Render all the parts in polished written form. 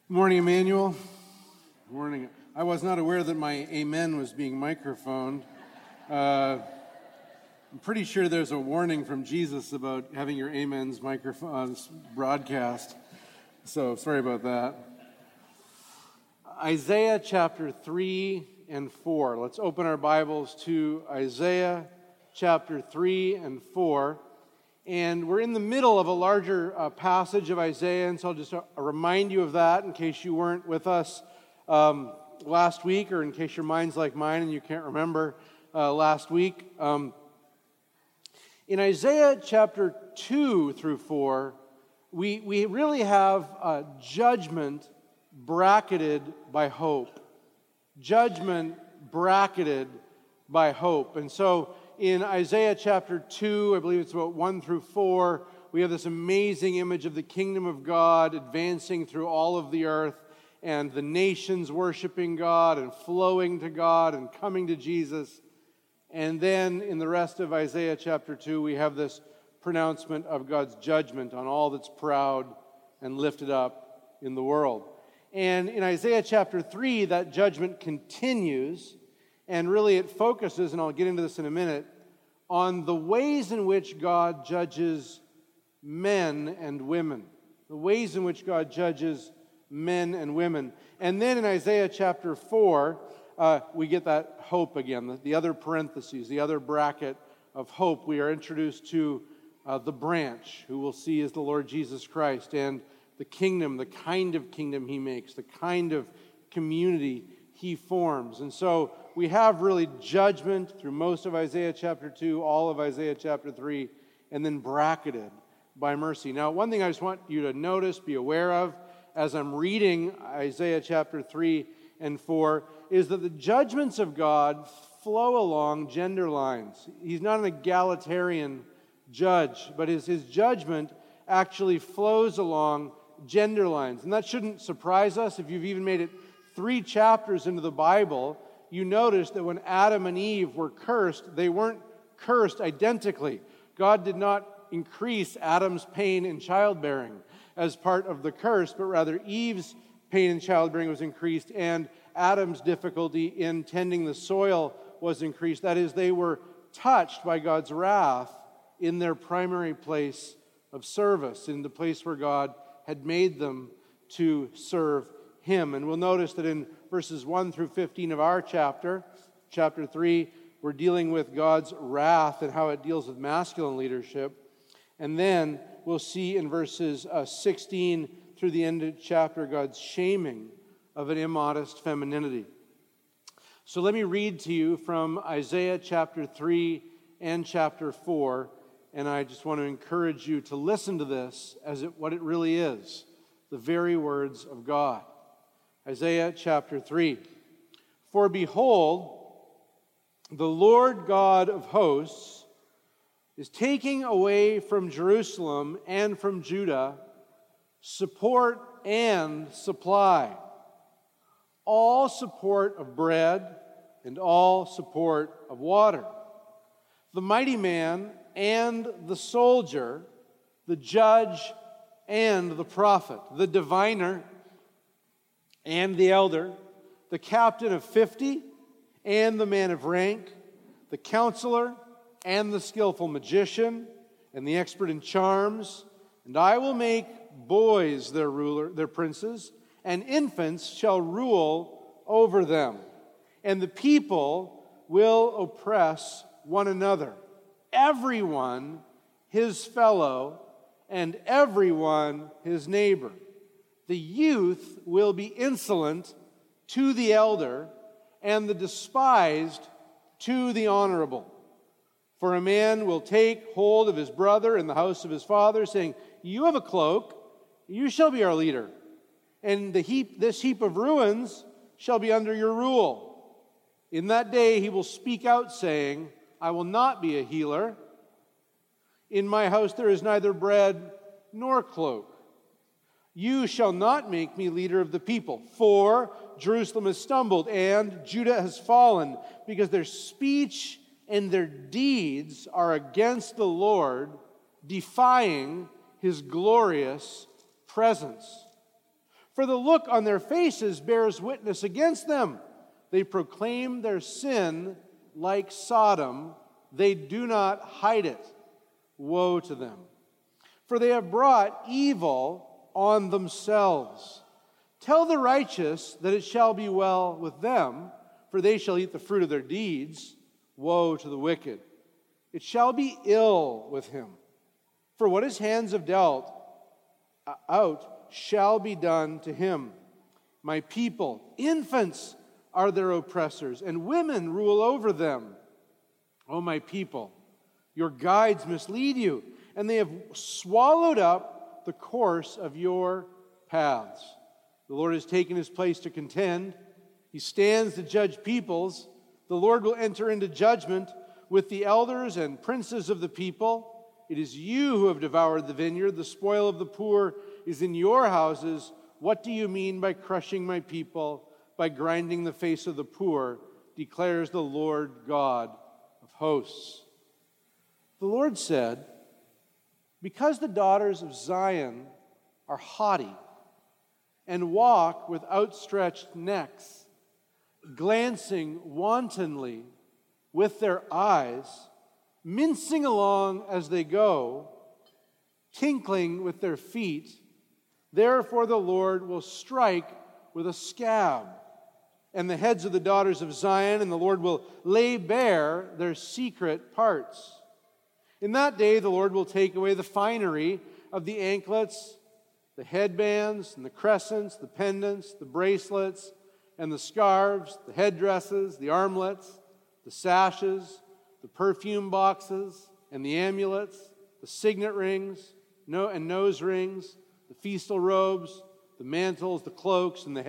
Good morning, Emmanuel. Good morning. I was not aware that my amen was being microphoned. I'm pretty sure there's a warning from Jesus about having your amens broadcast. So sorry about that. Isaiah chapter 3 and 4. Let's open our Bibles to Isaiah chapter 3 and 4. And we're in the middle of a larger passage of Isaiah, and so I'll just remind you of that in case you weren't with us last week, or in case your mind's like mine and you can't remember last week. In Isaiah chapter 2 through 4, we really have judgment bracketed by hope. Judgment bracketed by hope. And so in Isaiah chapter 2, I believe it's about 1 through 4, we have this amazing image of the kingdom of God advancing through all of the earth, and the nations worshiping God and flowing to God and coming to Jesus. And then in the rest of Isaiah chapter 2, we have this pronouncement of God's judgment on all that's proud and lifted up in the world. And in Isaiah chapter 3, that judgment continues, and really it focuses, and I'll get into this in a minute, on the ways in which God judges men and women. The ways in which God judges men and women. And then in Isaiah chapter 4, we get that hope again, the other parentheses, the other bracket of hope. We are introduced to the branch, who we'll see is the Lord Jesus Christ, and the kingdom, the kind of kingdom he makes, the kind of community he forms. And so we have really judgment through most of Isaiah chapter 2, all of Isaiah chapter 3, and then bracketed by mercy. Now, one thing I just want you to notice, be aware of, as I'm reading Isaiah chapter 3 and 4, is that the judgments of God flow along gender lines. He's not an egalitarian judge, but his judgment actually flows along gender lines. And that shouldn't surprise us. If you've even made it 3 chapters into the Bible, you notice that when Adam and Eve were cursed, they weren't cursed identically. God did not increase Adam's pain in childbearing as part of the curse, but rather Eve's pain in childbearing was increased, and Adam's difficulty in tending the soil was increased. That is, they were touched by God's wrath in their primary place of service, in the place where God had made them to serve him. And we'll notice that in verses 1 through 15 of our chapter 3, we're dealing with God's wrath and how it deals with masculine leadership. And then we'll see in verses 16 through the end of the chapter God's shaming of an immodest femininity. So let me read to you from Isaiah chapter 3 and chapter 4, and I just want to encourage you to listen to this as what it really is, the very words of God. Isaiah chapter 3. For behold, the Lord God of hosts is taking away from Jerusalem and from Judah support and supply, all support of bread and all support of water. The mighty man and the soldier, the judge and the prophet, the diviner and the elder, the captain of 50 and the man of rank, the counselor and the skillful magician and the expert in charms. And I will make boys their princes, and infants shall rule over them. And the people will oppress one another, everyone his fellow, and everyone his neighbor. The youth will be insolent to the elder, and the despised to the honorable. For a man will take hold of his brother in the house of his father, saying, You have a cloak, you shall be our leader. And this heap of ruins shall be under your rule. In that day he will speak out, saying, I will not be a healer. In my house there is neither bread nor cloak. You shall not make me leader of the people, for Jerusalem has stumbled and Judah has fallen, because their speech and their deeds are against the Lord, defying his glorious presence. For the look on their faces bears witness against them. They proclaim their sin like Sodom. They do not hide it. Woe to them. For they have brought evil on themselves. Tell the righteous that it shall be well with them, for they shall eat the fruit of their deeds. Woe to the wicked. It shall be ill with him. For what his hands have dealt out shall be done to him. My people, infants are their oppressors, and women rule over them. O my people, your guides mislead you, and they have swallowed up the course of your paths. The Lord has taken his place to contend. He stands to judge peoples. The Lord will enter into judgment with the elders and princes of the people. It is you who have devoured the vineyard. The spoil of the poor is in your houses. What do you mean by crushing my people, by grinding the face of the poor, declares the Lord God of hosts. The Lord said, because the daughters of Zion are haughty and walk with outstretched necks, glancing wantonly with their eyes, mincing along as they go, tinkling with their feet, therefore the Lord will strike with a scab and the heads of the daughters of Zion, and the Lord will lay bare their secret parts. In that day the Lord will take away the finery of the anklets, the headbands, and the crescents, the pendants, the bracelets, and the scarves, the headdresses, the armlets, the sashes, the perfume boxes, and the amulets, the signet rings, and nose rings, the festal robes, the mantles, the cloaks, and the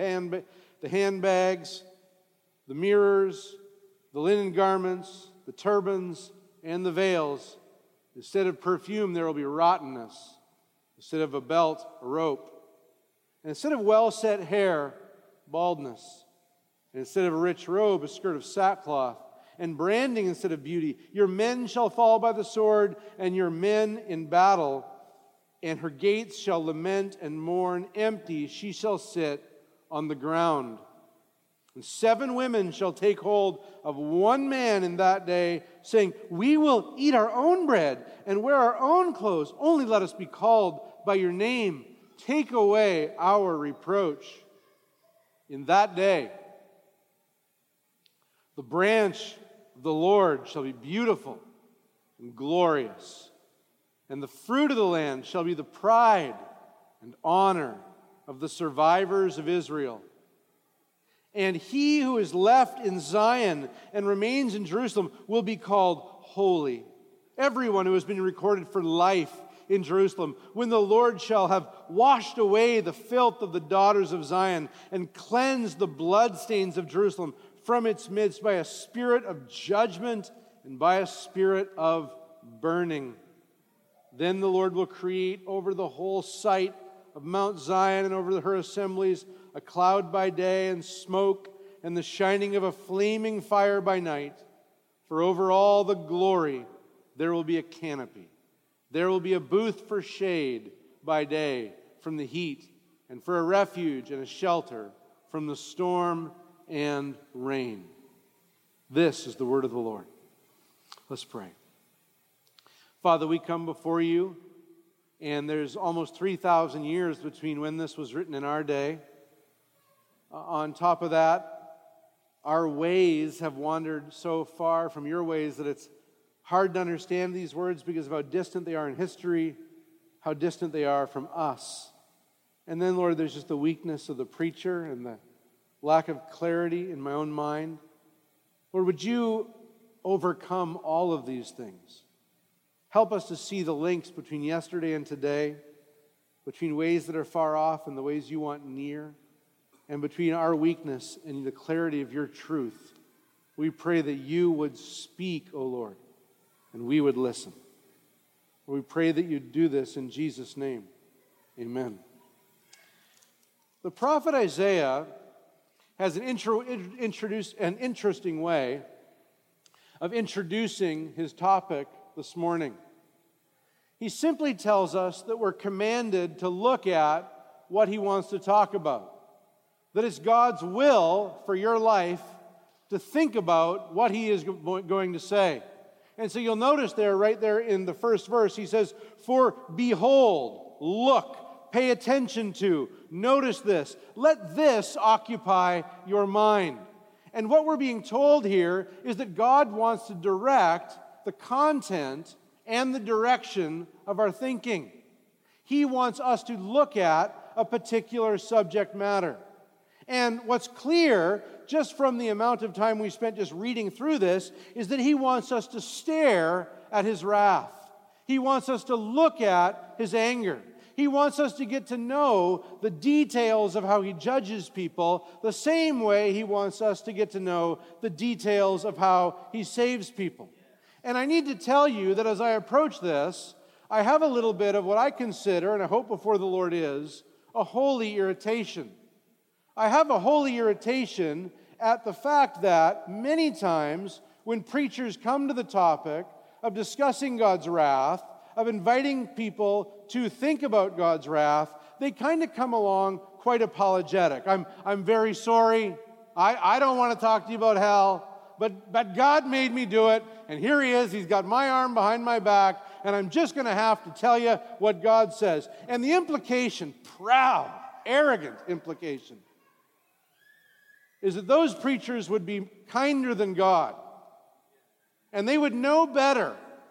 handbags, the mirrors, the linen garments, the turbans, and the veils. Instead of perfume, there will be rottenness. Instead of a belt, a rope. And instead of well-set hair, baldness. And instead of a rich robe, a skirt of sackcloth. And branding instead of beauty. Your men shall fall by the sword, and your men in battle. And her gates shall lament and mourn. Empty she shall sit on the ground. And 7 women shall take hold of one man in that day, saying, we will eat our own bread and wear our own clothes. Only let us be called by your name. Take away our reproach. In that day, the branch of the Lord shall be beautiful and glorious, and the fruit of the land shall be the pride and honor of the survivors of Israel. And he who is left in Zion and remains in Jerusalem will be called holy. Everyone who has been recorded for life in Jerusalem, when the Lord shall have washed away the filth of the daughters of Zion and cleansed the bloodstains of Jerusalem from its midst by a spirit of judgment and by a spirit of burning. Then the Lord will create over the whole site of Mount Zion and over her assemblies a cloud by day and smoke and the shining of a flaming fire by night. For over all the glory there will be a canopy. There will be a booth for shade by day from the heat, and for a refuge and a shelter from the storm and rain. This is the word of the Lord. Let's pray. Father, we come before you, and there's almost 3,000 years between when this was written in our day. On top of that, our ways have wandered so far from your ways that it's hard to understand these words because of how distant they are in history, how distant they are from us. And then, Lord, there's just the weakness of the preacher and the lack of clarity in my own mind. Lord, would you overcome all of these things? Help us to see the links between yesterday and today, between ways that are far off and the ways you want near, and between our weakness and the clarity of your truth. We pray that you would speak, O Lord, and we would listen. We pray that you do this in Jesus' name. Amen. The prophet Isaiah has an interesting way of introducing his topic this morning. He simply tells us that we're commanded to look at what he wants to talk about. That it's God's will for your life to think about what he is going to say. And so you'll notice there, right there in the first verse, he says, "For behold, look, pay attention to, notice this, let this occupy your mind." And what we're being told here is that God wants to direct the content and the direction of our thinking. He wants us to look at a particular subject matter. And what's clear, just from the amount of time we spent just reading through this, is that he wants us to stare at his wrath. He wants us to look at his anger. He wants us to get to know the details of how he judges people, the same way he wants us to get to know the details of how he saves people. And I need to tell you that as I approach this, I have a little bit of what I consider, and I hope before the Lord is, a holy irritation. I have a holy irritation at the fact that many times when preachers come to the topic of discussing God's wrath, of inviting people to think about God's wrath, they kind of come along quite apologetic. I'm very sorry. I don't want to talk to you about hell, but God made me do it, and here he is. He's got my arm behind my back, and I'm just going to have to tell you what God says. And the implication, proud, arrogant implication, is that those preachers would be kinder than God. And they would know better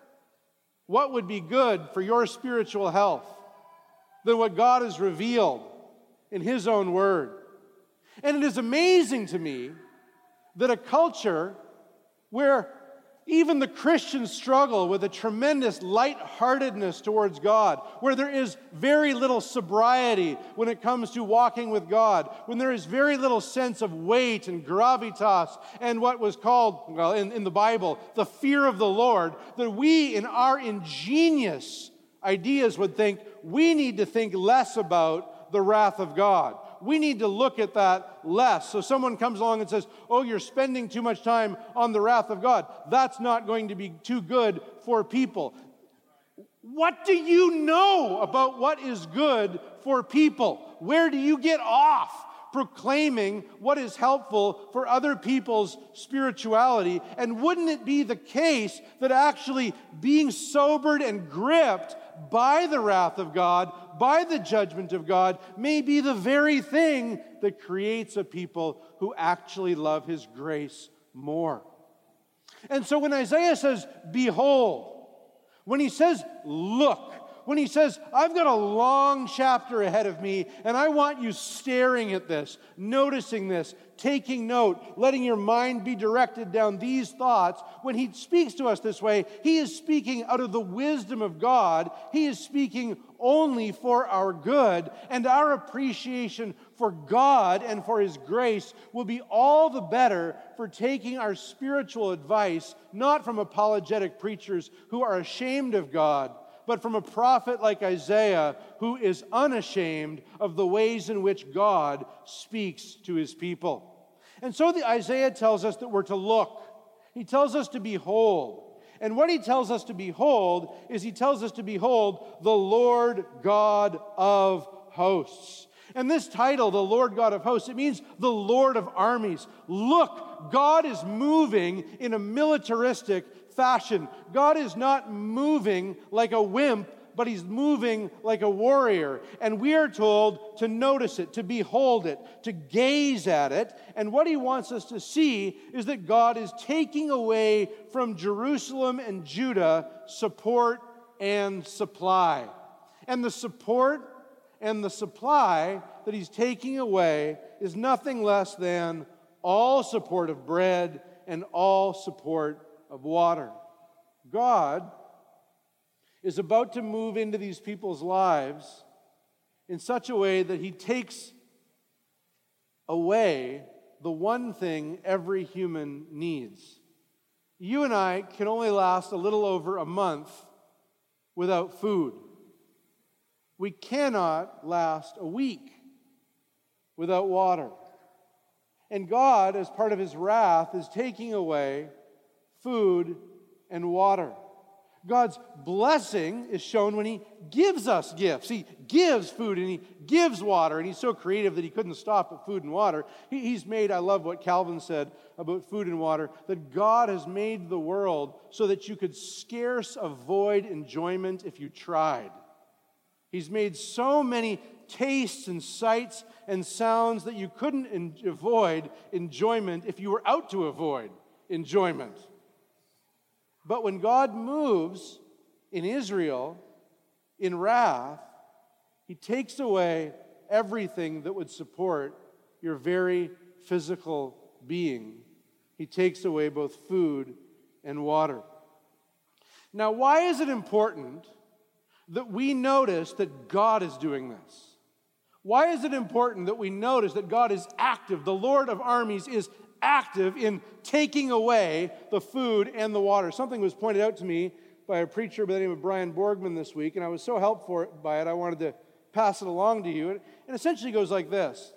what would be good for your spiritual health than what God has revealed in his own word. And it is amazing to me that a culture where even the Christians struggle with a tremendous lightheartedness towards God, where there is very little sobriety when it comes to walking with God, when there is very little sense of weight and gravitas and what was called, well, in the Bible, the fear of the Lord, that we in our ingenious ideas would think we need to think less about the wrath of God. We need to look at that less. So someone comes along and says, "Oh, you're spending too much time on the wrath of God. That's not going to be too good for people." What do you know about what is good for people? Where do you get off proclaiming what is helpful for other people's spirituality? And wouldn't it be the case that actually being sobered and gripped by the wrath of God, by the judgment of God, may be the very thing that creates a people who actually love his grace more? And so when Isaiah says, "Behold," when he says, "Look," when he says, "I've got a long chapter ahead of me, and I want you staring at this, noticing this, taking note, letting your mind be directed down these thoughts," when he speaks to us this way, he is speaking out of the wisdom of God. He is speaking only for our good, and our appreciation for God and for his grace will be all the better for taking our spiritual advice, not from apologetic preachers who are ashamed of God, but from a prophet like Isaiah who is unashamed of the ways in which God speaks to his people. And so Isaiah tells us that we're to look. He tells us to behold. And what he tells us to behold is he tells us to behold the Lord God of hosts. And this title, the Lord God of hosts, it means the Lord of armies. Look, God is moving in a militaristic fashion. God is not moving like a wimp, but he's moving like a warrior. And we are told to notice it, to behold it, to gaze at it. And what he wants us to see is that God is taking away from Jerusalem and Judah support and supply. And the support and the supply that he's taking away is nothing less than all support of bread and all support of water. God is about to move into these people's lives in such a way that he takes away the one thing every human needs. You and I can only last a little over a month without food. We cannot last a week without water. And God, as part of his wrath, is taking away food and water. God's blessing is shown when He gives us gifts. He gives food and He gives water, and He's so creative that He couldn't stop at food and water. He's made, I love what Calvin said about food and water, that God has made the world so that you could scarce avoid enjoyment if you tried. He's made so many tastes and sights and sounds that you couldn't avoid enjoyment if you were out to avoid enjoyment. But when God moves in Israel in wrath, He takes away everything that would support your very physical being. He takes away both food and water. Now, why is it important that we notice that God is doing this? Why is it important that we notice that God is active? The Lord of armies is active in taking away the food and the water. Something was pointed out to me by a preacher by the name of Brian Borgman this week, and I was so helped by it, I wanted to pass it along to you. It essentially goes like this.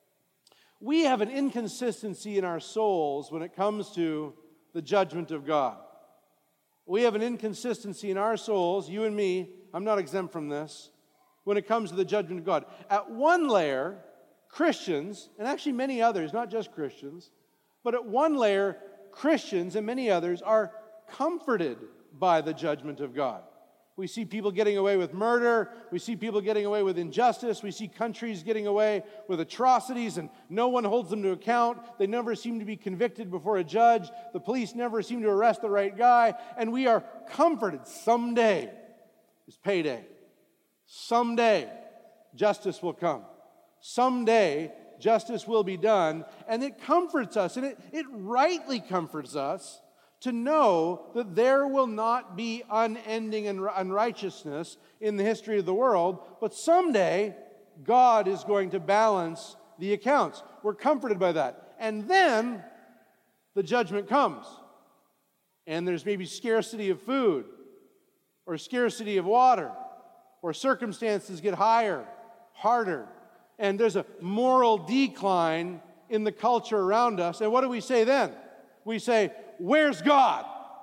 We have an inconsistency in our souls when it comes to the judgment of God. We have an inconsistency in our souls, you and me, I'm not exempt from this, when it comes to the judgment of God. At one layer, Christians, and actually many others, not just Christians, but at one layer, Christians and many others are comforted by the judgment of God. We see people getting away with murder. We see people getting away with injustice. We see countries getting away with atrocities, and no one holds them to account. They never seem to be convicted before a judge. The police never seem to arrest the right guy, and we are comforted. Someday is payday. Someday, justice will come. Someday, justice will be done, and it comforts us, and it rightly comforts us to know that there will not be unending unrighteousness in the history of the world, but someday God is going to balance the accounts. We're comforted by that. And then the judgment comes, and there's maybe scarcity of food, or scarcity of water, or circumstances get higher, harder, and there's a moral decline in the culture around us. And what do we say then? We say, where's God?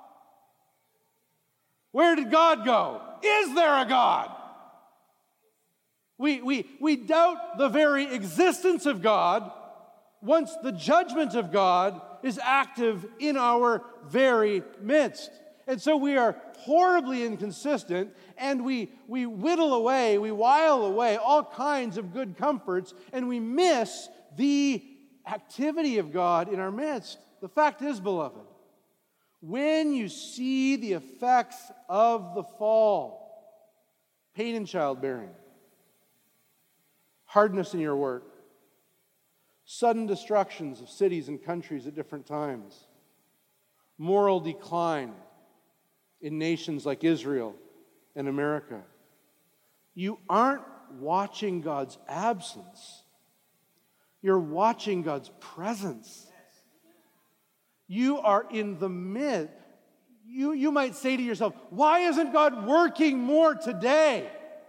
Where did God go? Is there a God? We doubt the very existence of God once the judgment of God is active in our very midst. And so we are horribly inconsistent, and we whittle away, we while away all kinds of good comforts, and we miss the activity of God in our midst. The fact is, beloved, when you see the effects of the fall, pain in childbearing, hardness in your work, sudden destructions of cities and countries at different times, moral decline in nations like Israel and America, you aren't watching God's absence. You're watching God's presence. You are in the midst. You might say to yourself, why isn't God working more today?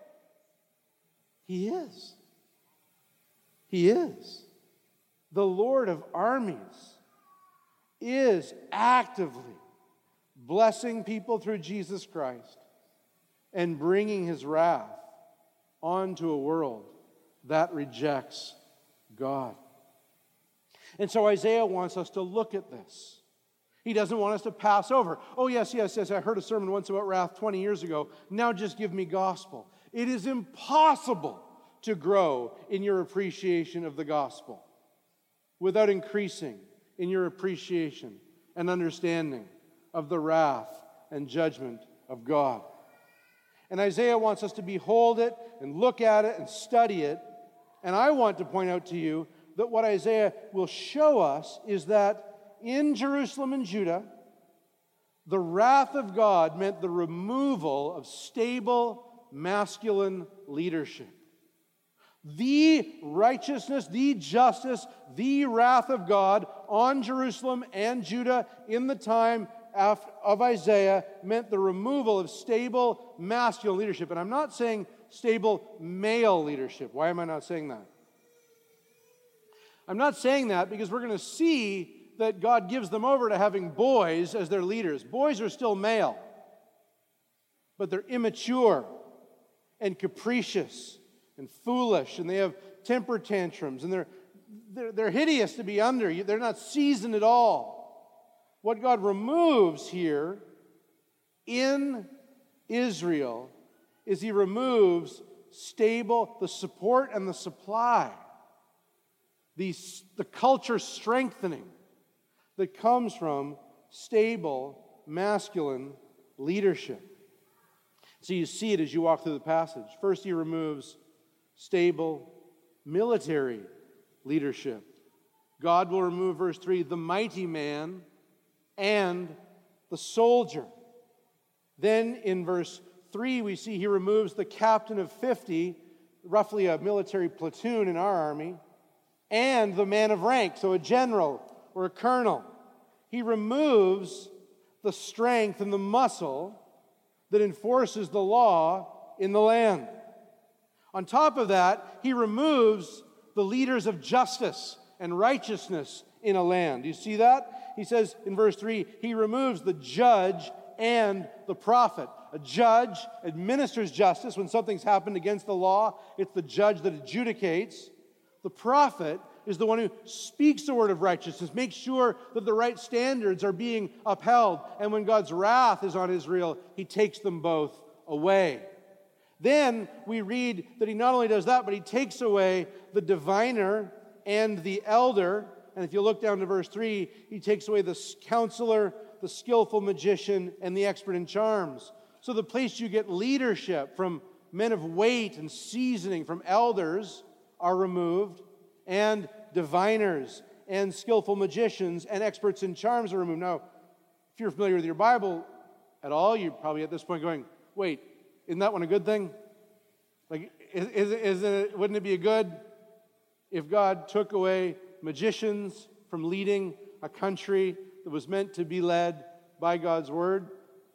He is. He is. The Lord of armies is actively blessing people through Jesus Christ and bringing His wrath onto a world that rejects God. And so Isaiah wants us to look at this. He doesn't want us to pass over. Oh, yes, I heard a sermon once about wrath 20 years ago. Now just give me gospel. It is impossible to grow in your appreciation of the gospel without increasing in your appreciation and understanding of the wrath and judgment of God. And Isaiah wants us to behold it and look at it and study it. And I want to point out to you that what Isaiah will show us is that in Jerusalem and Judah, the wrath of God meant the removal of stable masculine leadership. The righteousness, the justice, the wrath of God on Jerusalem and Judah in the time of Isaiah meant the removal of stable masculine leadership. And I'm not saying stable male leadership. Why am I not saying that? I'm not saying that because we're going to see that God gives them over to having boys as their leaders. Boys are still male. but they're immature and capricious and foolish, and they have temper tantrums, and they're hideous to be under. They're not seasoned at all. What God removes here in Israel is He removes the support and the supply, the culture strengthening that comes from stable, masculine leadership. So you see it as you walk through the passage. First, He removes stable military leadership. God will remove, verse 3, the mighty man and the soldier. Then in verse 3, we see He removes the captain of 50, roughly a military platoon in our army, and the man of rank, so a general or a colonel. He removes the strength and the muscle that enforces the law in the land. On top of that, He removes the leaders of justice and righteousness in a land. Do you see that? He says in verse 3, He removes the judge and the prophet. A judge administers justice when something's happened against the law. It's the judge that adjudicates. The prophet is the one who speaks the word of righteousness, makes sure that the right standards are being upheld. And when God's wrath is on Israel, He takes them both away. Then we read that He not only does that, but He takes away the diviner and the elder. And if you look down to verse 3, He takes away the counselor, the skillful magician, and the expert in charms. So the place you get leadership from men of weight and seasoning, from elders, are removed, and diviners and skillful magicians and experts in charms are removed. Now, if you're familiar with your Bible at all, you're probably at this point going, wait, isn't that one a good thing? Like, wouldn't it be good if God took away magicians from leading a country that was meant to be led by God's word?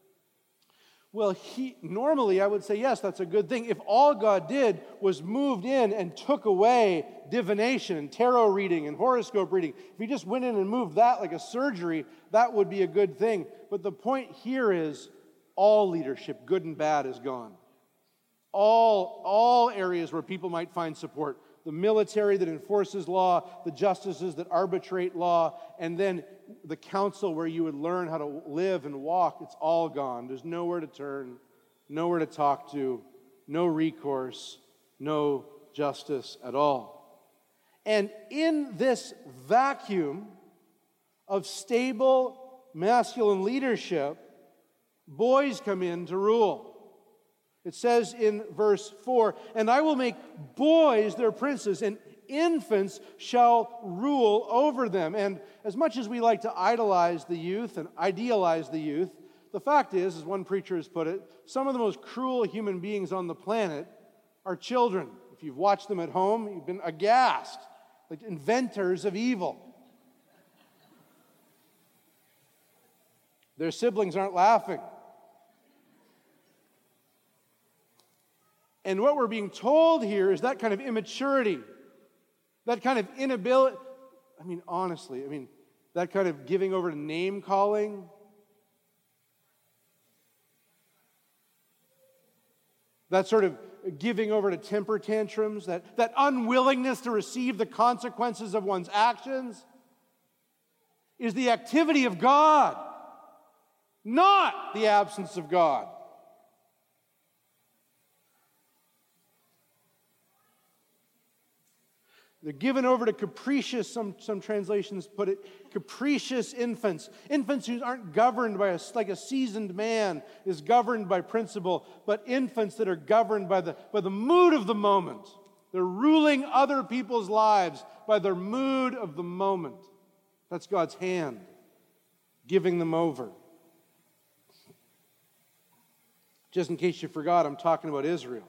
Well, normally I would say, yes, that's a good thing. If all God did was moved in and took away divination and tarot reading and horoscope reading, if He just went in and moved that like a surgery, that would be a good thing. But the point here is all leadership, good and bad, is gone. All areas where people might find support. The military that enforces law, the justices that arbitrate law, and then the council where you would learn how to live and walk, it's all gone. There's nowhere to turn, nowhere to talk to, no recourse, no justice at all. And in this vacuum of stable masculine leadership, boys come in to rule. It says in verse 4, "And I will make boys their princes, and infants shall rule over them." And as much as we like to idolize the youth and idealize the youth, the fact is, as one preacher has put it, some of the most cruel human beings on the planet are children. If you've watched them at home, you've been aghast, like inventors of evil. Their siblings aren't laughing. And what we're being told here is that kind of immaturity, that kind of inability, honestly, that kind of giving over to name calling, that sort of giving over to temper tantrums, that unwillingness to receive the consequences of one's actions is the activity of God, not the absence of God. They're given over to capricious, some translations put it, capricious infants. Infants who aren't governed by like a seasoned man is governed by principle, but infants that are governed by the mood of the moment. They're ruling other people's lives by their mood of the moment. That's God's hand, giving them over. Just in case you forgot, I'm talking about Israel.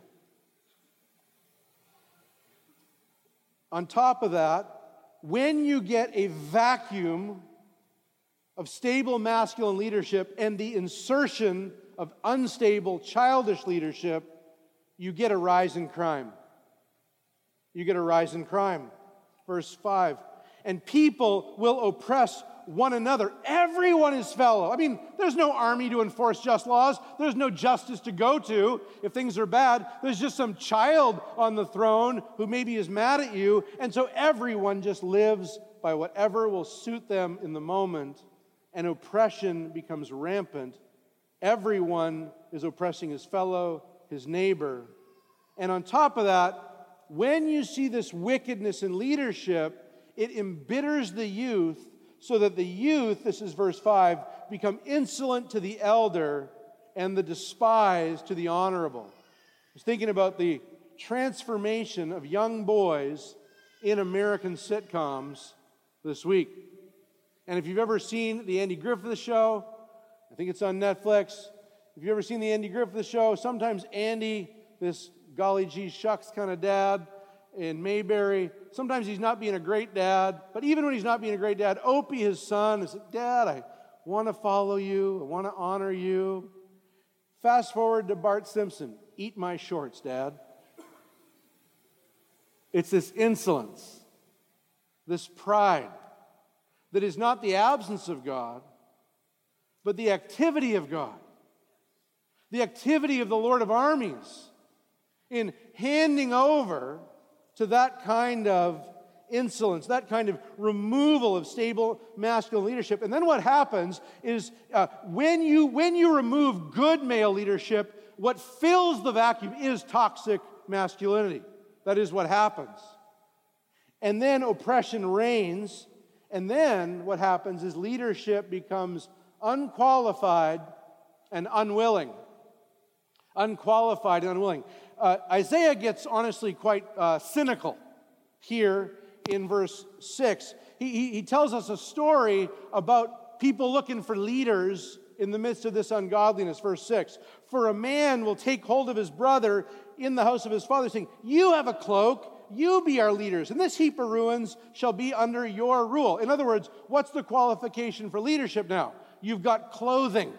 On top of that, when you get a vacuum of stable masculine leadership and the insertion of unstable, childish leadership, you get a rise in crime. You get a rise in crime. Verse 5, and people will oppress one another. Everyone is fellow. I mean, there's no army to enforce just laws. There's no justice to go to if things are bad. There's just some child on the throne who maybe is mad at you, and so everyone just lives by whatever will suit them in the moment, and oppression becomes rampant. Everyone is oppressing his fellow, his neighbor. And on top of that, when you see this wickedness in leadership, it embitters the youth, so that the youth, this is verse 5, become insolent to the elder and the despised to the honorable. I was thinking about the transformation of young boys in American sitcoms this week. And if you've ever seen the Andy Griffith Show, I think it's on Netflix. If you've ever seen the Andy Griffith Show, sometimes Andy, this golly gee shucks kind of dad in Mayberry, sometimes he's not being a great dad, but even when he's not being a great dad, Opie, his son, is like, Dad, I want to follow you, I want to honor you. Fast forward to Bart Simpson, eat my shorts, Dad. It's this insolence, this pride, that is not the absence of God, but the activity of God, the activity of the Lord of armies in handing over to that kind of insolence, that kind of removal of stable masculine leadership. And then what happens is when you remove good male leadership, what fills the vacuum is toxic masculinity. That is what happens. And then oppression reigns, and then what happens is leadership becomes unqualified and unwilling. Unqualified and unwilling. Isaiah gets honestly quite cynical here in verse 6. He tells us a story about people looking for leaders in the midst of this ungodliness. Verse 6, for a man will take hold of his brother in the house of his father, saying, you have a cloak, you be our leaders, and this heap of ruins shall be under your rule. In other words, what's the qualification for leadership now? You've got clothing.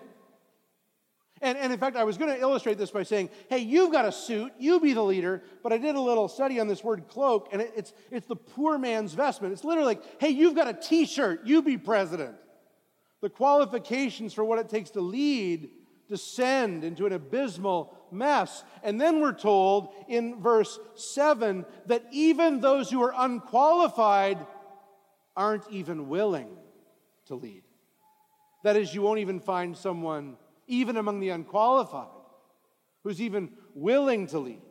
And in fact, I was going to illustrate this by saying, hey, you've got a suit, you be the leader, but I did a little study on this word cloak, and it's the poor man's vestment. It's literally like, hey, you've got a t-shirt, you be president. The qualifications for what it takes to lead descend into an abysmal mess. And then we're told in verse 7 that even those who are unqualified aren't even willing to lead. That is, you won't even find someone even among the unqualified, who's even willing to lead.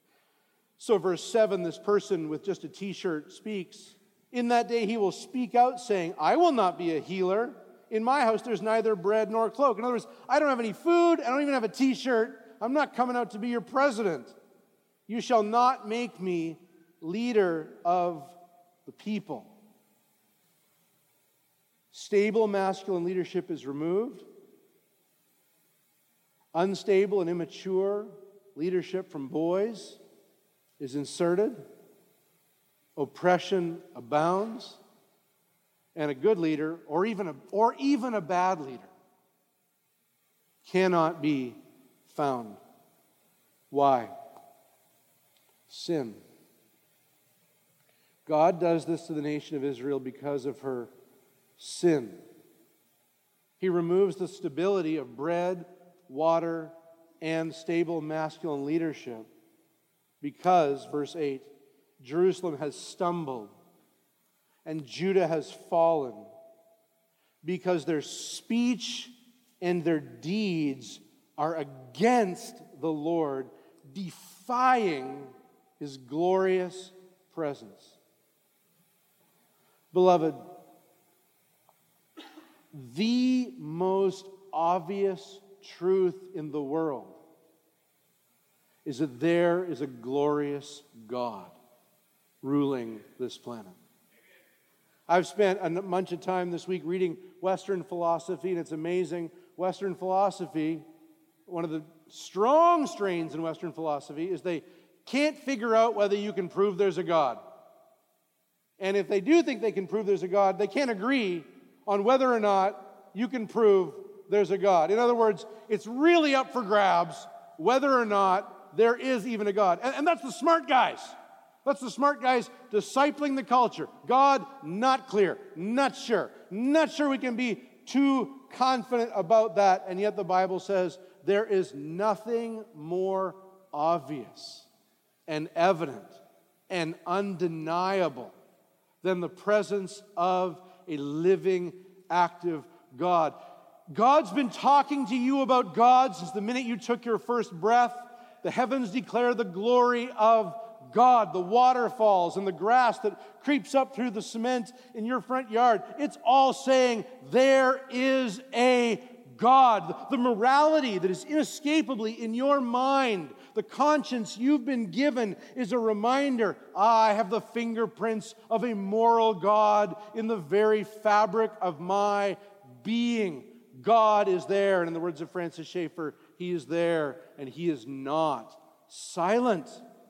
So verse 7, this person with just a t-shirt speaks. In that day he will speak out saying, I will not be a healer. In my house there's neither bread nor cloak. In other words, I don't have any food, I don't even have a t-shirt. I'm not coming out to be your president. You shall not make me leader of the people. Stable masculine leadership is removed. Unstable and immature leadership from boys is inserted. Oppression abounds. And a good leader, or even a bad leader, cannot be found. Why? Sin. God does this to the nation of Israel because of her sin. He removes the stability of bread, water, and stable masculine leadership because, verse 8, Jerusalem has stumbled and Judah has fallen because their speech and their deeds are against the Lord, defying His glorious presence. Beloved, the most obvious truth in the world is that there is a glorious God ruling this planet. I've spent a bunch of time this week reading Western philosophy, and it's amazing. Western philosophy, one of the strong strains in Western philosophy is they can't figure out whether you can prove there's a God. And if they do think they can prove there's a God, they can't agree on whether or not you can prove there's a God. In other words, it's really up for grabs whether or not there is even a God. And that's the smart guys. That's the smart guys discipling the culture. God, not clear, not sure we can be too confident about that. And yet the Bible says there is nothing more obvious and evident and undeniable than the presence of a living, active God. God's been talking to you about God since the minute you took your first breath. The heavens declare the glory of God, the waterfalls and the grass that creeps up through the cement in your front yard. It's all saying there is a God. The morality that is inescapably in your mind, the conscience you've been given, is a reminder, I have the fingerprints of a moral God in the very fabric of my being. God is there, and in the words of Francis Schaeffer, He is there, and He is not silent.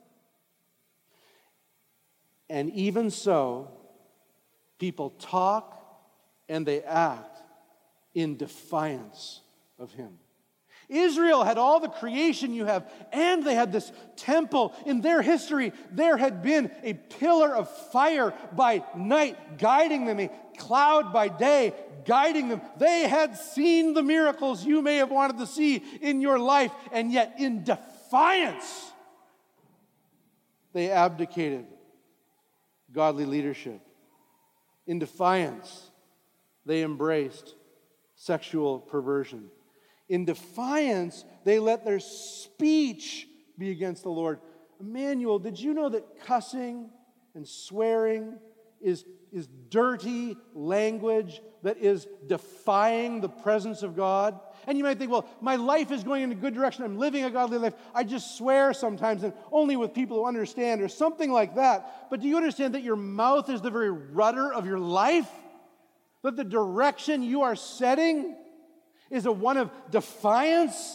And even so, people talk and they act in defiance of Him. Israel had all the creation you have, and they had this temple. In their history, there had been a pillar of fire by night guiding them, a cloud by day guiding them. They had seen the miracles you may have wanted to see in your life, and yet in defiance, they abdicated godly leadership. In defiance, they embraced sexual perversion. In defiance, they let their speech be against the Lord. Emmanuel, did you know that cussing and swearing is dirty language that is defying the presence of God? And you might think, well, my life is going in a good direction. I'm living a godly life. I just swear sometimes, and only with people who understand, or something like that. But do you understand that your mouth is the very rudder of your life? That the direction you are setting is a one of defiance?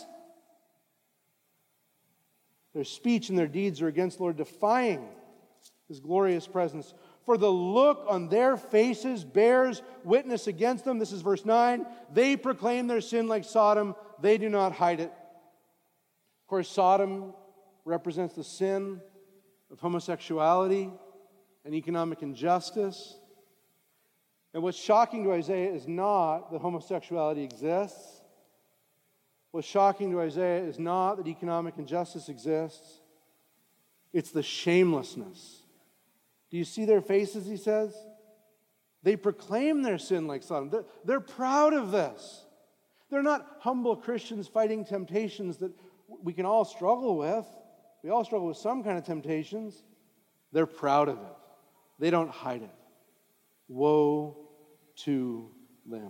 Their speech and their deeds are against the Lord, defying His glorious presence. For the look on their faces bears witness against them. This is verse 9. They proclaim their sin like Sodom. They do not hide it. Of course, Sodom represents the sin of homosexuality and economic injustice. And what's shocking to Isaiah is not that homosexuality exists. What's shocking to Isaiah is not that economic injustice exists. It's the shamelessness. Do you see their faces, he says? They proclaim their sin like Sodom. They're proud of this. They're not humble Christians fighting temptations that we can all struggle with. We all struggle with some kind of temptations. They're proud of it. They don't hide it. Woe to them.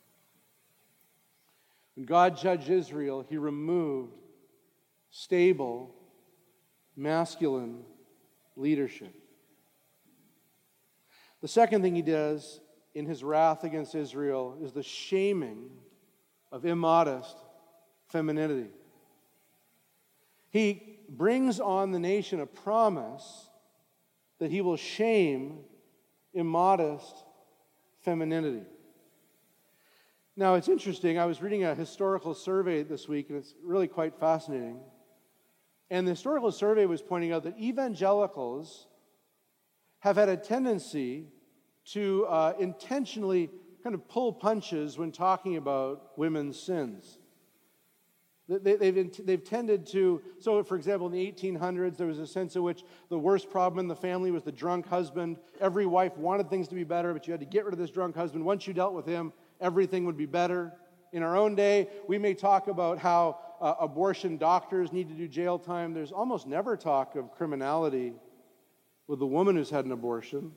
When God judged Israel, He removed stable, masculine leadership. The second thing He does in His wrath against Israel is the shaming of immodest femininity. He brings on the nation a promise that He will shame immodest femininity. Now, it's interesting. I was reading a historical survey this week, and it's really quite fascinating. And the historical survey was pointing out that evangelicals have had a tendency to intentionally kind of pull punches when talking about women's sins. They've tended to, so for example, in the 1800s, there was a sense in which the worst problem in the family was the drunk husband. Every wife wanted things to be better, but you had to get rid of this drunk husband. Once you dealt with him, everything would be better. In our own day, we may talk about how abortion doctors need to do jail time. There's almost never talk of criminality with the woman who's had an abortion.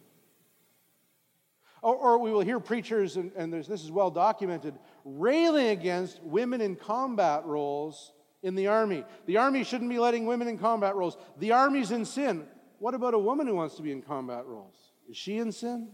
Or we will hear preachers, and this is well documented, railing against women in combat roles in the army. The army shouldn't be letting women in combat roles. The army's in sin. What about a woman who wants to be in combat roles? Is she in sin?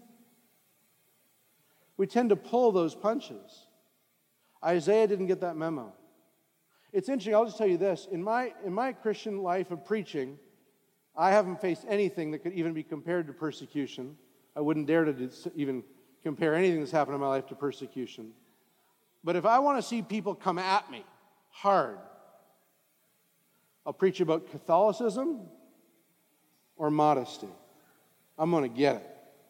We tend to pull those punches. Isaiah didn't get that memo. It's interesting, I'll just tell you this. In my Christian life of preaching, I haven't faced anything that could even be compared to persecution. I wouldn't dare to even compare anything that's happened in my life to persecution. But if I want to see people come at me hard, I'll preach about Catholicism or modesty. I'm going to get it.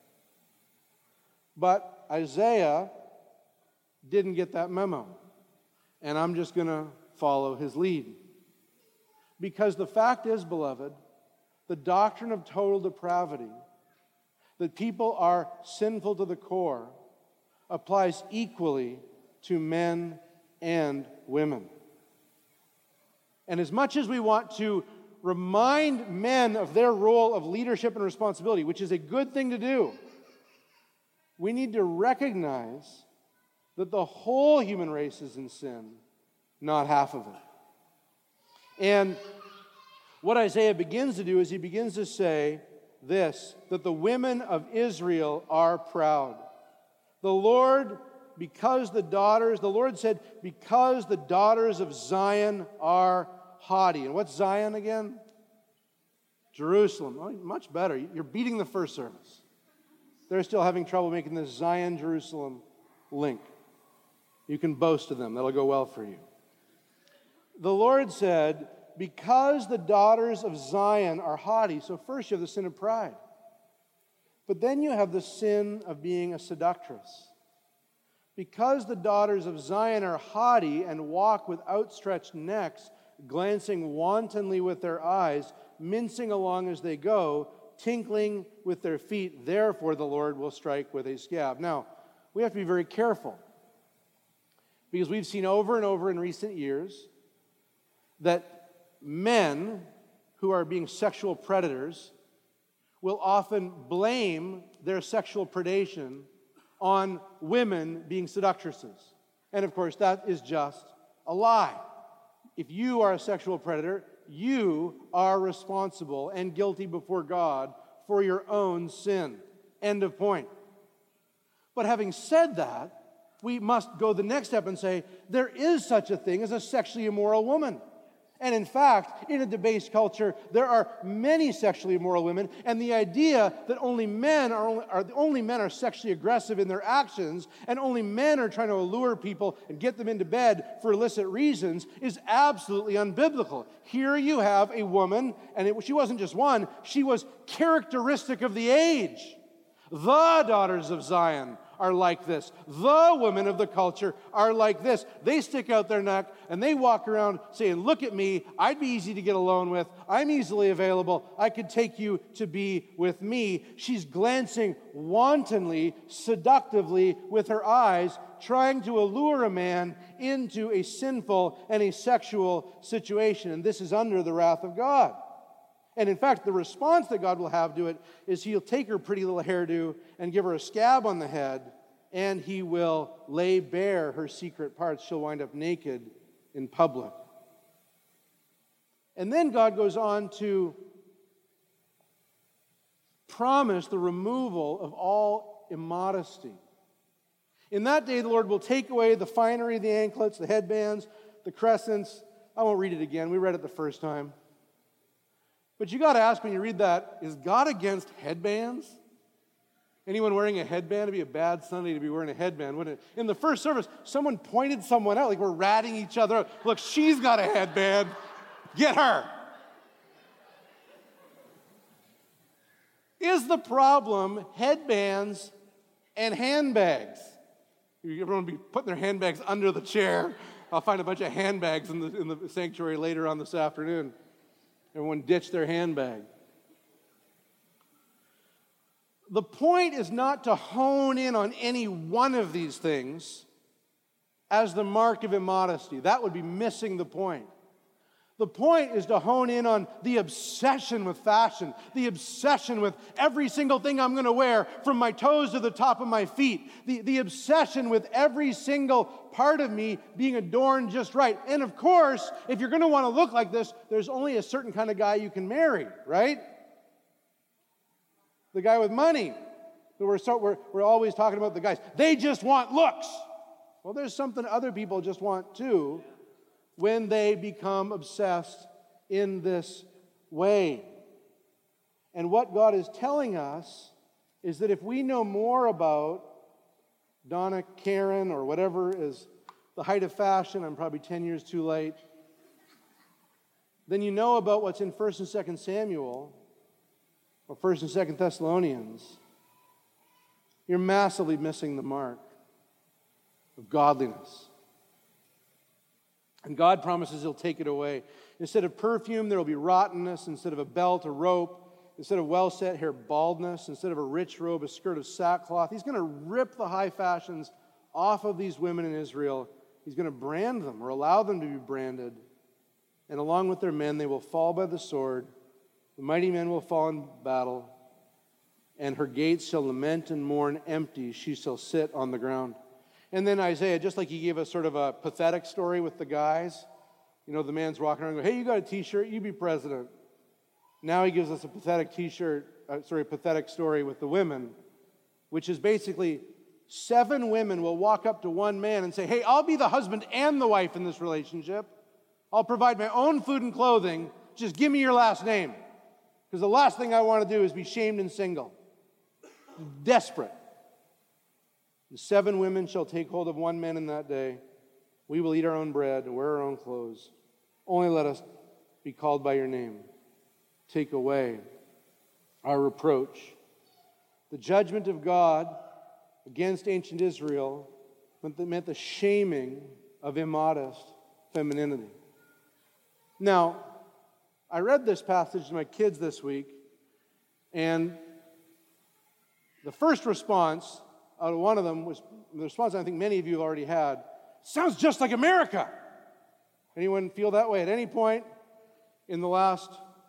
But Isaiah didn't get that memo. And I'm just going to follow his lead. Because the fact is, beloved, the doctrine of total depravity, that people are sinful to the core, applies equally to men and women. And as much as we want to remind men of their role of leadership and responsibility, which is a good thing to do, we need to recognize that the whole human race is in sin, not half of it. And what Isaiah begins to do is he begins to say this, that the women of Israel are proud. The Lord said, because the daughters of Zion are haughty. And what's Zion again? Jerusalem. Oh, much better. You're beating the first service. They're still having trouble making this Zion-Jerusalem link. You can boast to them. That'll go well for you. The Lord said, because the daughters of Zion are haughty. So first you have the sin of pride. But then you have the sin of being a seductress. Because the daughters of Zion are haughty and walk with outstretched necks, glancing wantonly with their eyes, mincing along as they go, tinkling with their feet, therefore the Lord will strike with a scab. Now, we have to be very careful. Because we've seen over and over in recent years that men who are being sexual predators will often blame their sexual predation on women being seductresses. And of course, that is just a lie. If you are a sexual predator, you are responsible and guilty before God for your own sin. End of point. But having said that, we must go the next step and say, there is such a thing as a sexually immoral woman. And in fact, in a debased culture, there are many sexually immoral women, and the idea that only men are sexually aggressive in their actions, and only men are trying to allure people and get them into bed for illicit reasons is absolutely unbiblical. Here you have a woman, and she wasn't just one, she was characteristic of the age. The daughters of Zion are like this. The women of the culture are like this. They stick out their neck and they walk around saying, look at me, I'd be easy to get alone with. I'm easily available. I could take you to be with me. She's glancing wantonly, seductively with her eyes, trying to allure a man into a sinful and a sexual situation. And this is under the wrath of God. And in fact, the response that God will have to it is he'll take her pretty little hairdo and give her a scab on the head, and he will lay bare her secret parts. She'll wind up naked in public. And then God goes on to promise the removal of all immodesty. In that day, the Lord will take away the finery, the anklets, the headbands, the crescents. I won't read it again. We read it the first time. But you got to ask when you read that, is God against headbands? Anyone wearing a headband? It'd be a bad Sunday to be wearing a headband, wouldn't it? In the first service, someone pointed someone out, like we're ratting each other out. Look, she's got a headband. Get her. Is the problem headbands and handbags? Everyone will be putting their handbags under the chair. I'll find a bunch of handbags in the sanctuary later on this afternoon. Everyone ditched their handbag. The point is not to hone in on any one of these things as the mark of immodesty. That would be missing the point. The point is to hone in on the obsession with fashion, the obsession with every single thing I'm going to wear from my toes to the top of my feet, the obsession with every single part of me being adorned just right. And of course, if you're going to want to look like this, there's only a certain kind of guy you can marry, right? The guy with money. We're always talking about the guys. They just want looks. Well, there's something other people just want too when they become obsessed in this way. And what God is telling us is that if we know more about Donna Karen or whatever is the height of fashion, I'm probably 10 years too late, then you know about what's in 1 and 2 Samuel, or 1st and 2nd Thessalonians, you're massively missing the mark of godliness. And God promises He'll take it away. Instead of perfume, there will be rottenness. Instead of a belt, a rope. Instead of well-set hair, baldness. Instead of a rich robe, a skirt of sackcloth. He's going to rip the high fashions off of these women in Israel. He's going to brand them or allow them to be branded. And along with their men, they will fall by the sword. The mighty men will fall in battle. And her gates shall lament and mourn empty. She shall sit on the ground. And then Isaiah, just like he gave us sort of a pathetic story with the guys, you know, the man's walking around and going, hey, you got a t-shirt, you be president. Now he gives us a pathetic pathetic story with the women, which is basically 7 women will walk up to one man and say, hey, I'll be the husband and the wife in this relationship. I'll provide my own food and clothing. Just give me your last name. Because the last thing I want to do is be shamed and single. Desperate. And 7 women shall take hold of one man in that day. We will eat our own bread and wear our own clothes. Only let us be called by your name. Take away our reproach. The judgment of God against ancient Israel meant the shaming of immodest femininity. Now, I read this passage to my kids this week, and the first response out of one of them was the response I think many of you have already had. Sounds just like America. Anyone feel that way at any point in the last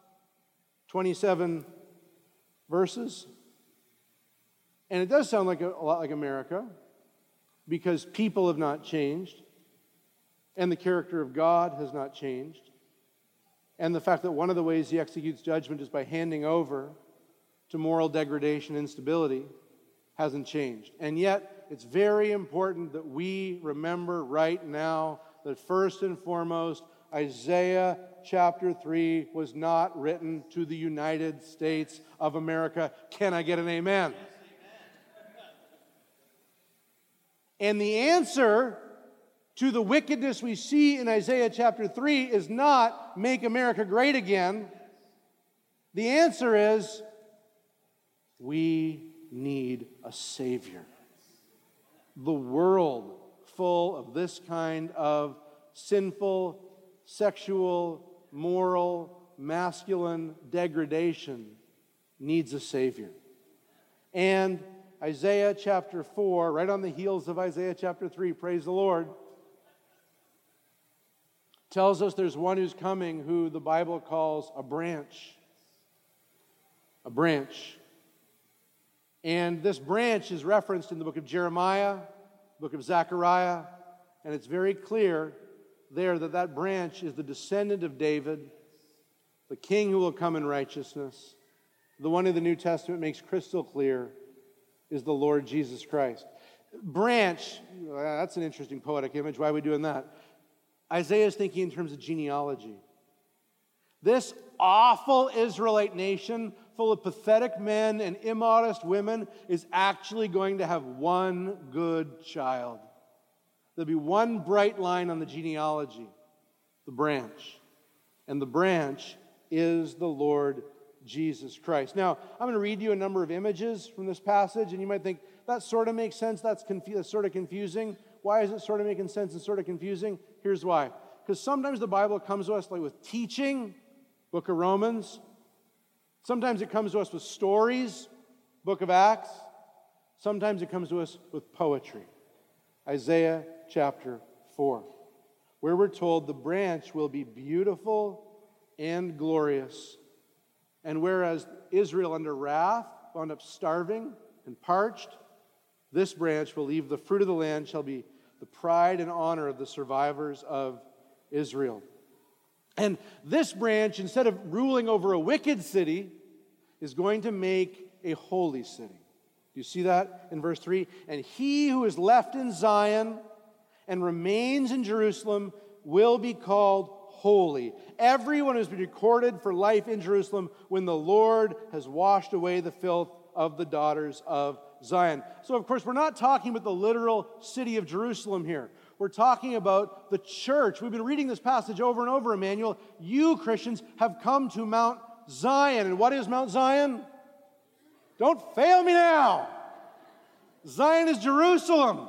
27 verses? And it does sound like a lot like America because people have not changed and the character of God has not changed. And the fact that one of the ways He executes judgment is by handing over to moral degradation and instability hasn't changed. And yet, it's very important that we remember right now that first and foremost, Isaiah chapter 3 was not written to the United States of America. Can I get an amen? Yes, amen. And the answer to the wickedness we see in Isaiah chapter 3 is not make America great again. The answer is we need a Savior. The world full of this kind of sinful, sexual, moral, masculine degradation needs a Savior. And Isaiah chapter 4, right on the heels of Isaiah chapter 3, praise the Lord, tells us there's one who's coming who the Bible calls a branch. A branch. And this branch is referenced in the book of Jeremiah, book of Zechariah, and it's very clear there that that branch is the descendant of David, the king who will come in righteousness. The one in the New Testament makes crystal clear is the Lord Jesus Christ. Branch, that's an interesting poetic image. Why are we doing that? Isaiah is thinking in terms of genealogy. This awful Israelite nation, full of pathetic men and immodest women, is actually going to have one good child. There'll be one bright line on the genealogy, the branch. And the branch is the Lord Jesus Christ. Now, I'm going to read you a number of images from this passage, and you might think, that sort of makes sense, that's sort of confusing. Why is it sort of making sense and sort of confusing? Here's why. Because sometimes the Bible comes to us like with teaching, book of Romans. Sometimes it comes to us with stories, book of Acts. Sometimes it comes to us with poetry. Isaiah chapter 4, where we're told the branch will be beautiful and glorious. And whereas Israel under wrath wound up starving and parched, this branch will leave the fruit of the land, shall be the pride and honor of the survivors of Israel. And this branch, instead of ruling over a wicked city, is going to make a holy city. Do you see that in verse 3? And he who is left in Zion and remains in Jerusalem will be called holy. Everyone who's been recorded for life in Jerusalem when the Lord has washed away the filth of the daughters of Zion. So, of course, we're not talking about the literal city of Jerusalem here. We're talking about the church. We've been reading this passage over and over, Emmanuel. You, Christians, have come to Mount Zion. And what is Mount Zion? Don't fail me now. Zion is Jerusalem.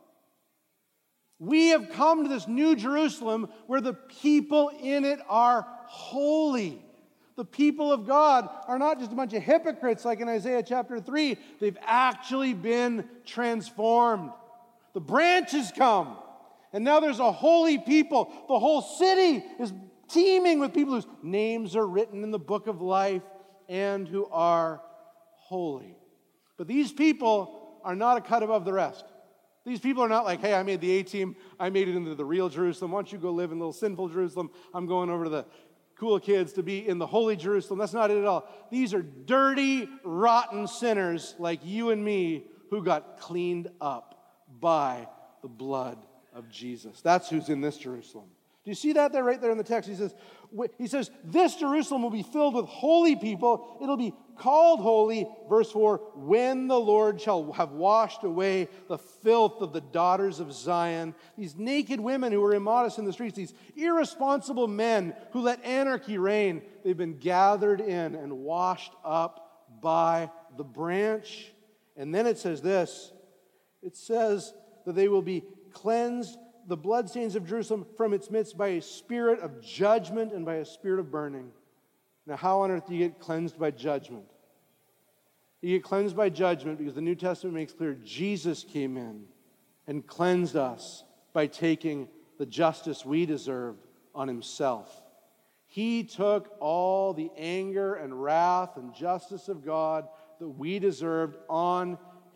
We have come to this new Jerusalem where the people in it are holy. The people of God are not just a bunch of hypocrites like in Isaiah chapter 3. They've actually been transformed. The branches come, and now there's a holy people. The whole city is teeming with people whose names are written in the book of life and who are holy. But these people are not a cut above the rest. These people are not like, hey, I made the A-team. I made it into the real Jerusalem. Why don't you go live in little sinful Jerusalem? I'm going over to the cool kids to be in the holy Jerusalem. That's not it at all. These are dirty, rotten sinners like you and me who got cleaned up by the blood of Jesus. That's who's in this Jerusalem. Do you see that there, right there in the text? He says, this Jerusalem will be filled with holy people. It'll be called holy, verse 4, when the Lord shall have washed away the filth of the daughters of Zion. These naked women who were immodest in the streets, these irresponsible men who let anarchy reign, they've been gathered in and washed up by the branch. And then it says this, it says that they will be cleansed, the bloodstains of Jerusalem, from its midst by a spirit of judgment and by a spirit of burning. Now, how on earth do you get cleansed by judgment? You get cleansed by judgment because the New Testament makes clear Jesus came in and cleansed us by taking the justice we deserved on himself. He took all the anger and wrath and justice of God that we deserved on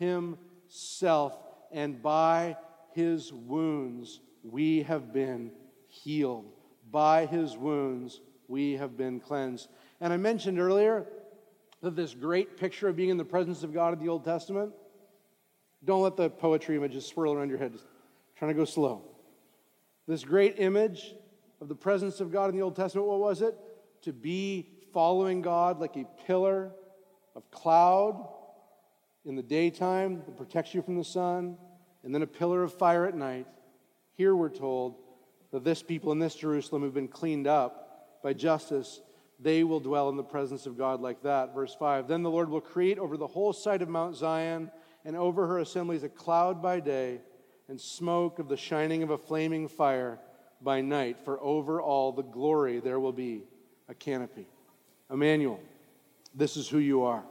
himself, and by his wounds we have been healed. By his wounds we have been cleansed. And I mentioned earlier that this great picture of being in the presence of God in the Old Testament, don't let the poetry images swirl around your head. Just trying to go slow. This great image of the presence of God in the Old Testament, what was it? To be following God like a pillar of cloud in the daytime that protects you from the sun, and then a pillar of fire at night. Here we're told that this people in this Jerusalem who've been cleaned up by justice, they will dwell in the presence of God like that. Verse 5, then the Lord will create over the whole site of Mount Zion and over her assemblies a cloud by day and smoke of the shining of a flaming fire by night. For over all the glory there will be a canopy. Emmanuel, this is who you are.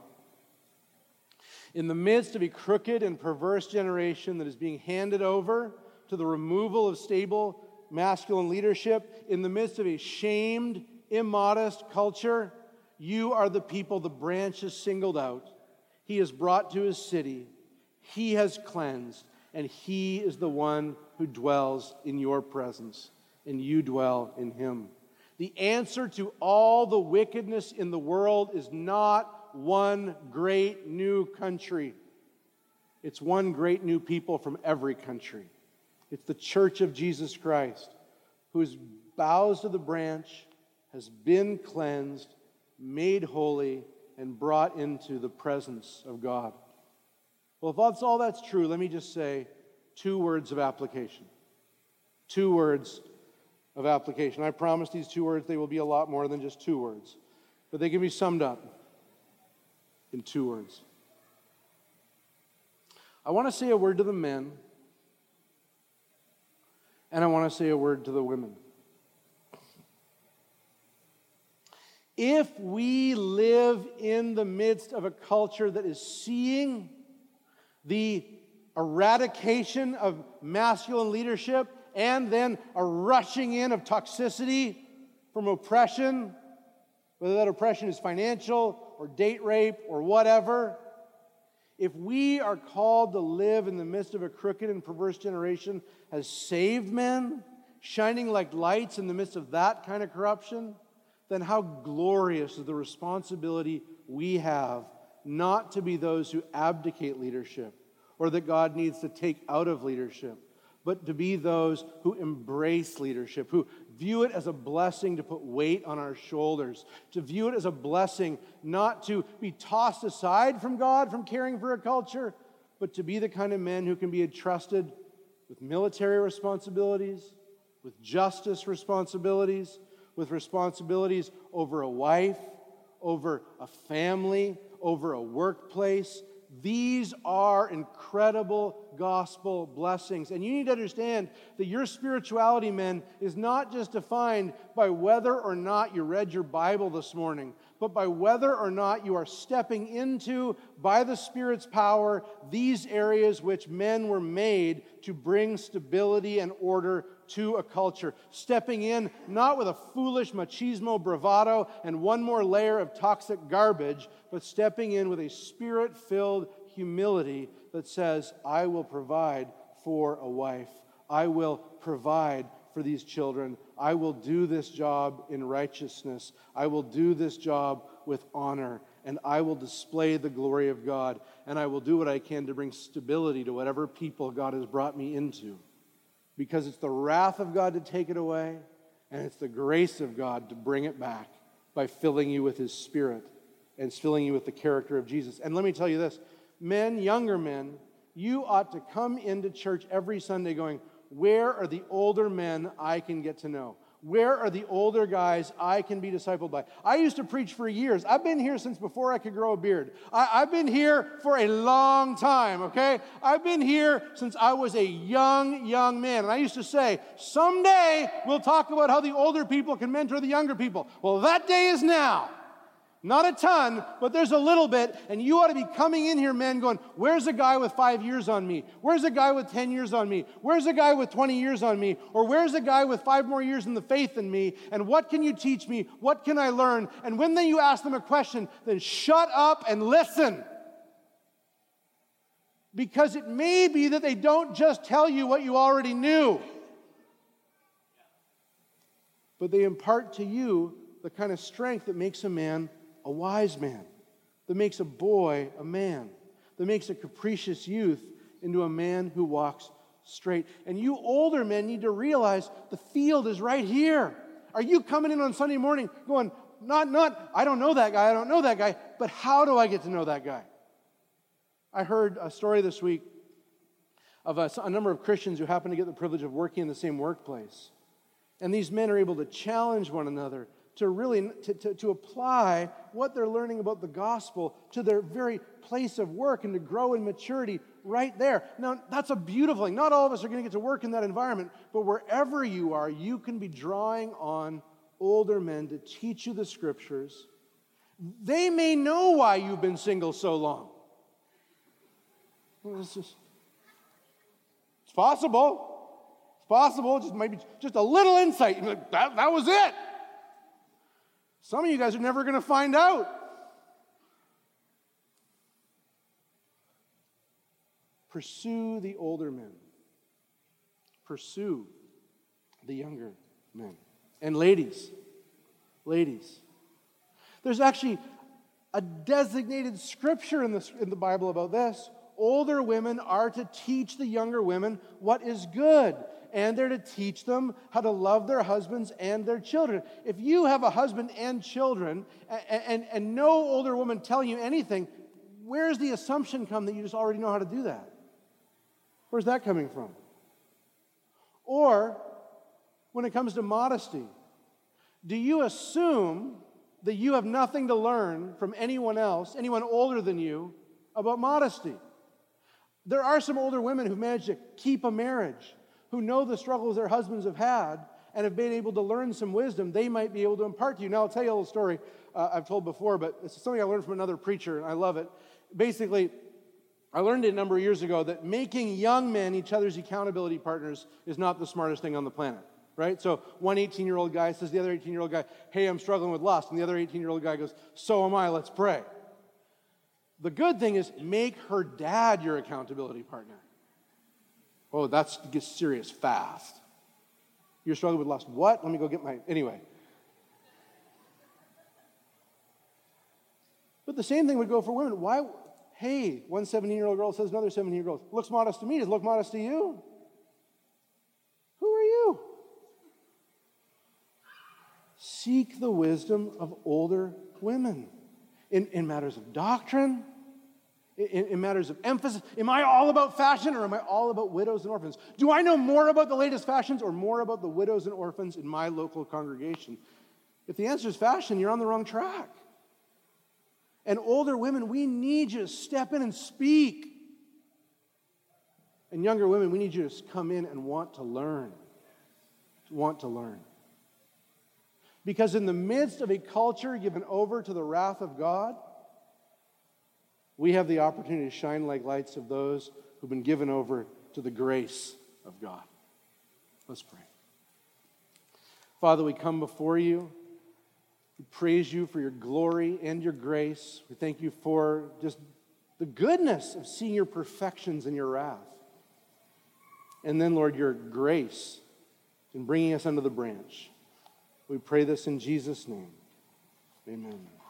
In the midst of a crooked and perverse generation that is being handed over to the removal of stable masculine leadership, in the midst of a shamed, immodest culture, you are the people the branch has singled out. He has brought to his city. He has cleansed, and he is the one who dwells in your presence, and you dwell in him. The answer to all the wickedness in the world is not one great new country. It's one great new people from every country. It's the church of Jesus Christ, whose bows to the branch has been cleansed, made holy, and brought into the presence of God. Well, if all that's true, let me just say 2 words of application. 2 words of application. I promise these 2 words, they will be a lot more than just 2 words, but they can be summed up in 2 words. I want to say a word to the men, and I want to say a word to the women. If we live in the midst of a culture that is seeing the eradication of masculine leadership and then a rushing in of toxicity from oppression, whether that oppression is financial or date rape or whatever, if we are called to live in the midst of a crooked and perverse generation as saved men, shining like lights in the midst of that kind of corruption, then how glorious is the responsibility we have not to be those who abdicate leadership or that God needs to take out of leadership, but to be those who embrace leadership, who view it as a blessing to put weight on our shoulders, to view it as a blessing not to be tossed aside from God, from caring for a culture, but to be the kind of men who can be entrusted with military responsibilities, with justice responsibilities, with responsibilities over a wife, over a family, over a workplace. These are incredible gospel blessings. And you need to understand that your spirituality, men, is not just defined by whether or not you read your Bible this morning, but by whether or not you are stepping into, by the Spirit's power, these areas which men were made to bring stability and order to a culture. Stepping in, not with a foolish machismo bravado and one more layer of toxic garbage, but stepping in with a Spirit-filled humility that says, I will provide for a wife. I will provide for these children. I will do this job in righteousness. I will do this job with honor. And I will display the glory of God. And I will do what I can to bring stability to whatever people God has brought me into. Because it's the wrath of God to take it away, and it's the grace of God to bring it back by filling you with His Spirit and filling you with the character of Jesus. And let me tell you this, men, younger men, you ought to come into church every Sunday going, where are the older men I can get to know? Where are the older guys I can be discipled by? I used to preach for years. I've been here since before I could grow a beard. I've been here for a long time, okay? I've been here since I was a young man. And I used to say, someday we'll talk about how the older people can mentor the younger people. Well, that day is now. Not a ton, but there's a little bit, and you ought to be coming in here, men, going, where's a guy with 5 years on me? Where's a guy with 10 years on me? Where's a guy with 20 years on me? Or where's a guy with 5 more years in the faith than me? And what can you teach me? What can I learn? And when then you ask them a question, then shut up and listen. Because it may be that they don't just tell you what you already knew, but they impart to you the kind of strength that makes a man a wise man, that makes a boy a man, that makes a capricious youth into a man who walks straight. And you older men need to realize the field is right here. Are you coming in on Sunday morning going, not, I don't know that guy, but how do I get to know that guy? I heard a story this week of a number of Christians who happen to get the privilege of working in the same workplace. And these men are able to challenge one another to really to apply what they're learning about the gospel to their very place of work and to grow in maturity right there. Now, that's a beautiful thing. Not all of us are going to get to work in that environment, but wherever you are, you can be drawing on older men to teach you the Scriptures. They may know why you've been single so long. It's possible. It's possible. Just maybe just a little insight. You're like, that was it. Some of you guys are never going to find out. Pursue the older men. Pursue the younger men. And ladies, there's actually a designated scripture in the Bible about this. Older women are to teach the younger women what is good. And they're to teach them how to love their husbands and their children. If you have a husband and children, and no older woman telling you anything, where's the assumption come that you just already know how to do that? Where's that coming from? Or, when it comes to modesty, do you assume that you have nothing to learn from anyone else, anyone older than you, about modesty? There are some older women who've managed to keep a marriage, who know the struggles their husbands have had and have been able to learn some wisdom they might be able to impart to you. Now, I'll tell you a little story I've told before, but it's something I learned from another preacher, and I love it. Basically, I learned it a number of years ago that making young men each other's accountability partners is not the smartest thing on the planet, right? So one 18-year-old guy says to the other 18-year-old guy, hey, I'm struggling with lust. And the other 18-year-old guy goes, so am I, let's pray. The good thing is make her dad your accountability partner. Oh, that gets serious fast. You're struggling with lust. What? Let me go get my... Anyway. But the same thing would go for women. Why? Hey, one 17-year-old girl says another 17-year-old girl, looks modest to me. Does it look modest to you? Who are you? Seek the wisdom of older women in matters of doctrine, in matters of emphasis. Am I all about fashion or am I all about widows and orphans? Do I know more about the latest fashions or more about the widows and orphans in my local congregation? If the answer is fashion, you're on the wrong track. And older women, we need you to step in and speak. And younger women, we need you to come in and want to learn. Want to learn. Because in the midst of a culture given over to the wrath of God, we have the opportunity to shine like lights of those who've been given over to the grace of God. Let's pray. Father, we come before you. We praise you for your glory and your grace. We thank you for just the goodness of seeing your perfections in your wrath. And then, Lord, your grace in bringing us under the branch. We pray this in Jesus' name. Amen.